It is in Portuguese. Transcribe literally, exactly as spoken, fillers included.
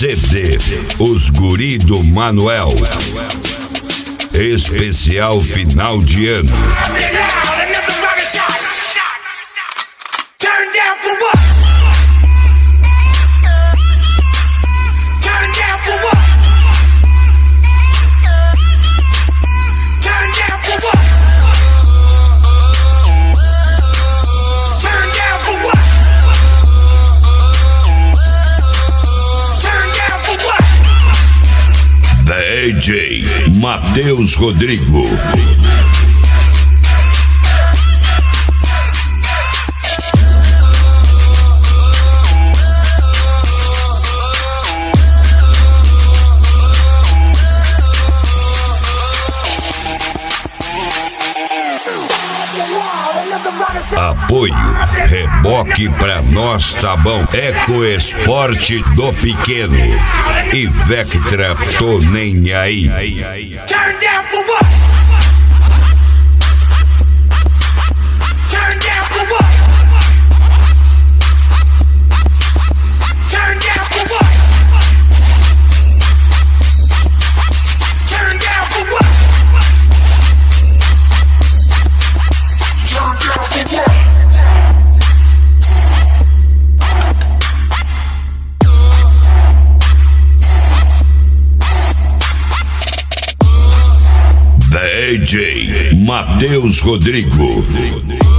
C D Os Guri do Manuel. Especial final de ano. D J Matheus Rodrigo. Apoio, reboque pra nós tá bom. Eco Esporte do Pequeno e Vectra, tô nem aí. Turn down for what? Turn down for what? Turn down for what? Turn down for what? Turn down for what? D J Matheus Rodrigo.